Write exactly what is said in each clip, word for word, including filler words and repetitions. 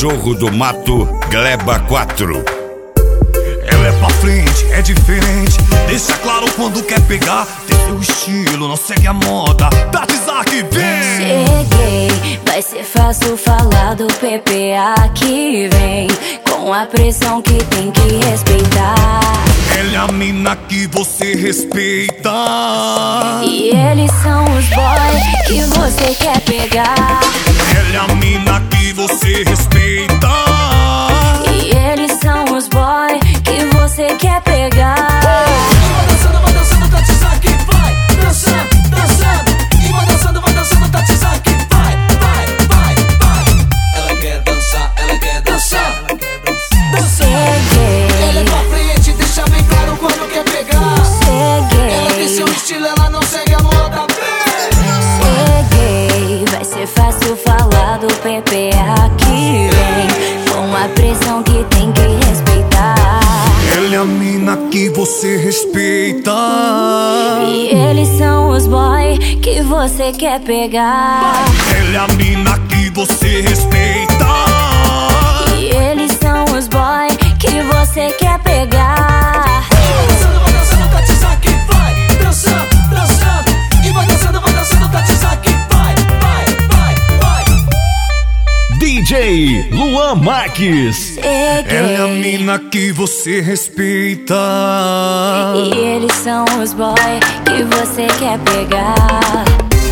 Cachorro do Mato, Gleba quatro. Ela é pra frente, é diferente, deixa claro quando quer pegar. Tem seu estilo, não segue a moda. Tati Zaki, vem! Cheguei, vai ser fácil falar do P P A que vem, com a pressão que tem que respeitar. Ela é a mina que você respeita, e eles são os boys que você quer pegar. Ela é a mina que você respeita, e eles são os boys que você quer pegar. Vai dançando, vai dançando, Tati Zaki, vai dançando, dançando. E vai dançando, vai dançando, Tati Zaki, vai, vai, vai, vai. Ela quer dançar, ela quer dançar, ela quer dançar. Cheguei, ela é pra frente, deixa bem claro quando quer pegar. cheguei, Ela tem seu estilo, ela não segue a moda. cheguei, vai ser fácil falar do P P A que vem, com a pressão que tem que respeitar. ela é a mina que você respeita, e eles são os boys que você quer pegar. ela é a mina que você respeita, E eles são os boys que você quer pegar. Vai dançando, vai dançando, Tati Zaki, vai dançando, dançando. E vai dançando, vai dançando, Tati Zaki, vai, vai, vai, vai. D J Luan Marques. ela é a Cheguei, mina que você respeita, e eles são os boys que você quer pegar.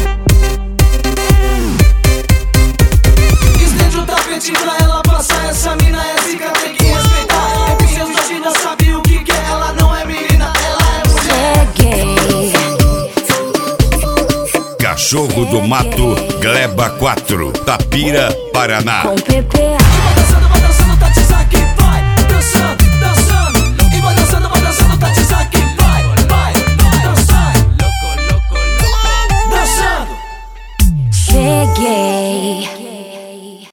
Estende o tapete pra ela passar. Essa mina é zica, tem que respeitar. É que seus dois ainda sabem o que que é. Ela não é menina, ela é mulher. Cheguei, Cachorro do Mato, Gleba quatro, Tapira, Paraná. com P P A.